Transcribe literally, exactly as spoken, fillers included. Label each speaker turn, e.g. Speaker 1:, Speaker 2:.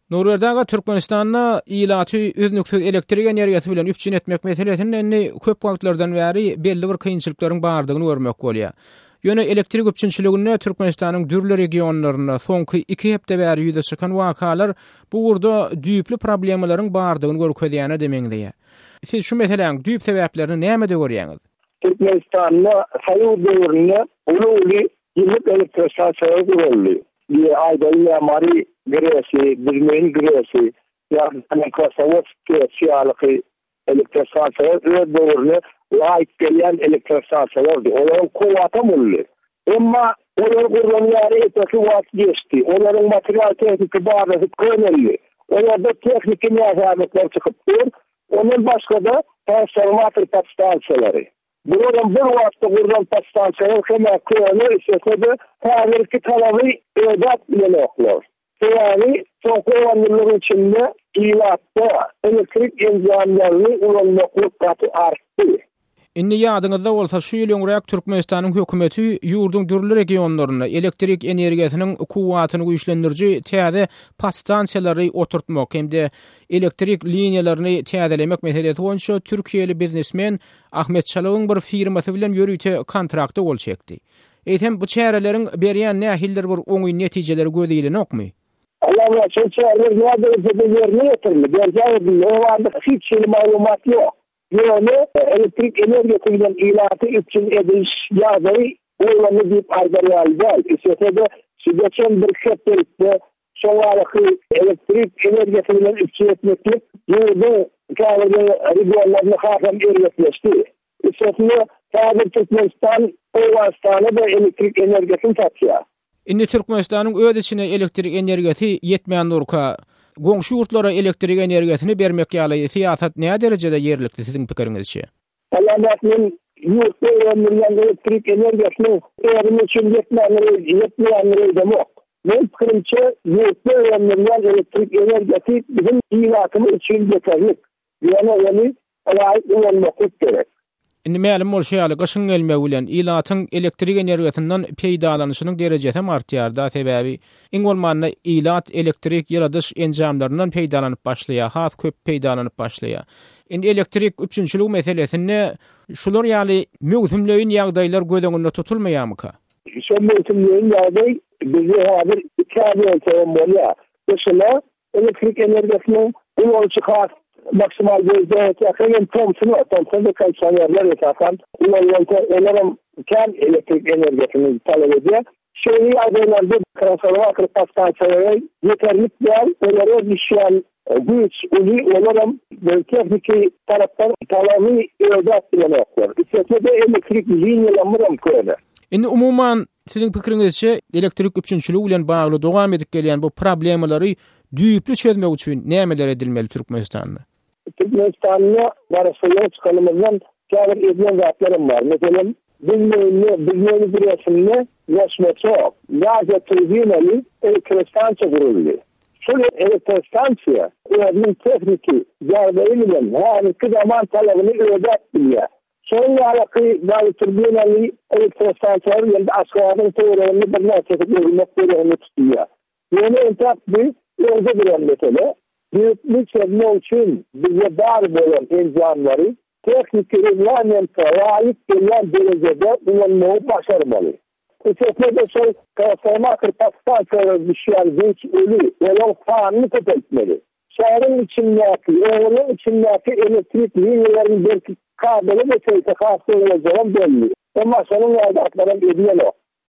Speaker 1: Nurerdaga Türkmenistanda ilaty üznüksiz elektrik energiýasy bilen üpçün etmek meselesinde köp wagtlardan bäri belli bir kynçylyklaryň bardygyny görmek bolýar. Ýöne elektrik üpçünçiligine Türkmenistanyň dürli regionlaryna soňky iki hepde bäri ýüze çykan wakalar bu gurda düýpli problemlaryň bardygyny görkezýäne demeňdir. Siz şu meseleň düýp sebäplerini näme de görýäňiz?
Speaker 2: Türkmenistan'da sayı dövründe ulu yıllık elektrik santrali kuruldu. Bir ayda yamari gresi, bilmeyin gresi, yani Kosovski siyalıkı elektrik santrali öyle dövründe layık gelen elektrik santrali. Onların kuvvata mullu. Ama onların kurulunları eteki vakit geçti. Onların materyal tekniki bağlısı könelli. Onlarda tekniki nefahmetler çıkıptır. Onun başka da transformatör patstansiyaları. Buradan bir vakti buradan patstansiyalar hemen köyünü istese her iki talabı edat bilen oklar. Yani son kullanımlar içinde ilatta elektrik enzyamlarını ulanmaklık katı arttı.
Speaker 1: Indi ýadyňyzda bolsa şu ýyl öňrek Türkmenistanyň hökümeti ýurdun dürli regionlaryna elektrik energiýasynyň kuwwatyny güýçlendiriji täze patstansiýalary oturtmak hemde elektrik liniýalaryny täzelemek meselesi boýunça Türkiýeli biznesmen Ahmet Çalawyň bir firmasy bilen ýörüýte kontrakty bol çekdi. Eýtem bu çäreleriň berýän nähildir bir oňy netijeleri gözilenokmy?
Speaker 2: Allah için çäreler ýa-da ýerine ýetirdi. Berjäde o wagtda hiç maglumat ýok. Yani elektrik enerjisi bilen ilatı için ediliş yazarı olanı deyip aydarıyaldı. İstese de geçen bir şefterlikte sonralıkı elektrik enerjisi bilen için etmeklik yurdu kahvede rigolarını hafem ergetleşti. İstese de sadece Türkmenistan o vasıtanı da elektrik enerjisini tatıyor.
Speaker 1: Indi Türkmenistan'ın öz içine elektrik enerjisi yetmeyen nurka goňşy ýurtlara elektrik energiýasyny bermek ýaly siýasat näme derejede ýerlikdi siziň pikiriňizçe?
Speaker 2: Alamatyn ýurtda ömürlen elektrik energiýasyny erimi üçin yetmeýänleri demok. Men pikirimçe ýurtda ömürlen elektrik energiýasy bizim ilatymyz üçin yeterli. Ýani ony aýyp ulanmak gerek.
Speaker 1: Indi ma'lum bolşaýaly gyşyň gelmegi bilen ilatyň elektrik energiýasynyň peýdalanyşynyň derejesi artýarda sebäbi iň bolmanda ilat elektrik ýaradyş enjamlarynyň peýdalanyp başlaýar, has köp peýdalanyp başlaýar. Indi elektrik üçünçilik meselesinde şular ýaly mögümleýin ýagdaýlar gözeňinde tutulmaýarmyka?
Speaker 2: Şu mögümleýin ýagdaý bizi hazır iki ýyl bolýar. Mesela elektrik energiýasynyň ulanyşy has maksimal gözde yakın Thompson var. Thompson'da kalsanlarlar yatakan onların kendi elektrik enerjisini talep ediyor. Şöyle adaylarda transformatör patstansiyaları yeterli değil. Onlara düşen güç, uli onların tekniki taraftan talamı edat bilen oklar. İstese de elektrik linyalanmıram köyle.
Speaker 1: Indi umuman sizin pikiriňizçe elektrik üçünçiligi bilen bagly dowam edip gelýän bu problemleri düýpli çözmek üçin nämeler edilmeli Türkmenistanda?
Speaker 2: Türkmenistan'da barışçılığa çıkanımızdan kâr edilen zatlarım var. Mesela bilmeyini, bilmeyini bir resimde yaşma çok. Gazet tribüneli elektrostansiya kuruldu. Şu elektrostansiya, öğrenin tekniki yardığı her iki zaman talabını ödet biliyor. Son yarakı gazet tribüneli elektrostansiyalar yerinde askıların teorilerini bir nesete görülmek görevini tutuyor. Yeni entap bir orada duran mesele. Büyüklük çözme için bize dar bolan enzyamları teknik reglamenta layık gelen derecede kullanmayı başarmalı. Ötesinde şey transformatör patstansiyaları düşen güç ölü olan faanını tepetmeli. Şehrin içindeki, oğlun içindeki elektrik linyaların belki kabeli ve şeyse hasta olacağım belli. Ama sonun yardakların edilen o.